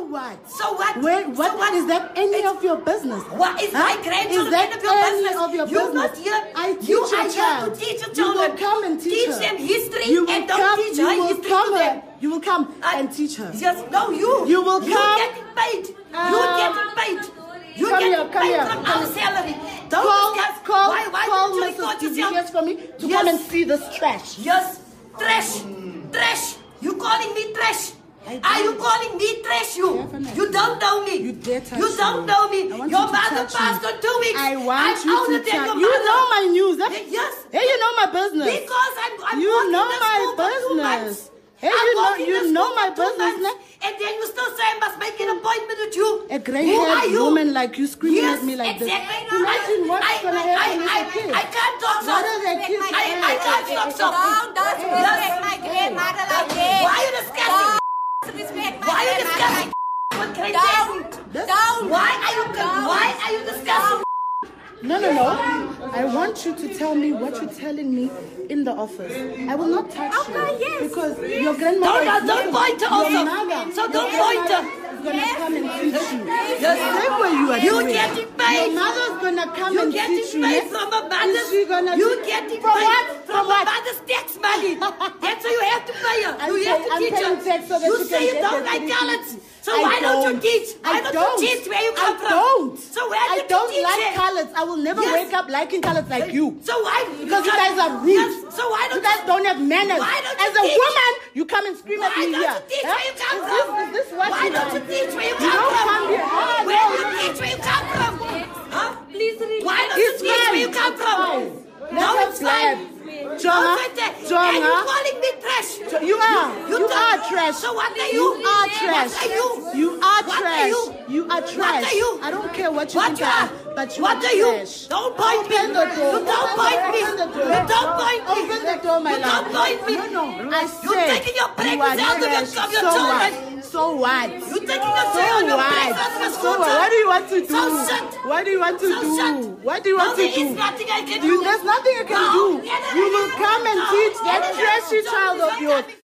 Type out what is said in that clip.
what? So what? What is that any of your business? What is my grandchildren any of your business? You're not here. I teach you your are child. here to teach your You children. will come and teach her. them history You will and don't come, teach her history to them. You will come and teach her. Yes, no, you. You will You come. getting paid. You getting paid. You Come getting here, come paid here, from come our here. salary. Don't discuss. Why Call don't you Mrs. report yourself? DVS for me to Yes. come and see this trash. Yes, trash. Trash. You calling me trash? Are you calling me trash? You don't know me. You dare touch You don't know me. I want Your you to mother touch passed me. on 2 weeks. I want I'm you older to than touch. your You mother. know my news. Huh? Yes. Hey, you know my business. Because I'm You working know in the my school for 2 business. months. Hey, I'm you know my for 2 business, months. And then you still say I must make an appointment with you. A Who are gray-haired you? woman like you screaming Yes, at me like exactly. this. Imagine what's going to happen with the kids. I can't talk so. What are the kids? I can't talk so. Don't disrespect my grandmother like that. Why are you discussing? Don't disrespect my Why are you grandmother discussing? like What can I Don't. say? Don't. Why are you discussing? No. I want you to tell me what you're telling me in the office. I will not touch you. yes. Because your grandmother... Don't point her also. Your mother. So don't your point her. grandmother is going to come and teach you. Yes. Same way you are You doing. getting paid. Your mother's going to come You and getting teach you. paid yes? from a Is mother's. she gonna You teach- getting From paid what? from From a what? mother's tax money. That's why you have to pay her. I'm You have to paying teach her. tax so that You you say can you get don't the like degree. colors. So I why don't you don't. teach? Why I don't don't. you teach where you come I from? don't. So where I did you don't teach like it? colors. I will never Yes. wake up liking colors like you. So why? Because you guys are rude. Yes. So why don't You guys don't have manners. Why don't you As a teach? woman, you come and scream at Why me don't here. you teach Huh? where you come Is from? this what Why you don't you want? teach where you You come don't from? come here. Ah, Where no. do you teach where you come from? Huh? Please read. Why don't you It's teach where you fine. come from? It's No, fine. it's fine. Jonah, Don't say that. Jonah. And you calling me trash. You are. You don't- are trash. So what are You you? are trash. What are you? You are What are trash. you? You are trash. What are you? I don't care what you What think you I are? am, but you What are are you? trash. Don't point me. Open the door. You don't point me. Open the door. You don't point me. Open the door, my You love. don't point me. No. I You're said taking your you pregnancy are out of your- trash. of your So children. what? So what? You're taking your So children what? out of your So school. what? What do you want to do? So shut. What do you want to So do? shut. What do you want No, to there do? is nothing I can do. There's nothing you can No. do. You will come and teach that trashy child of yours.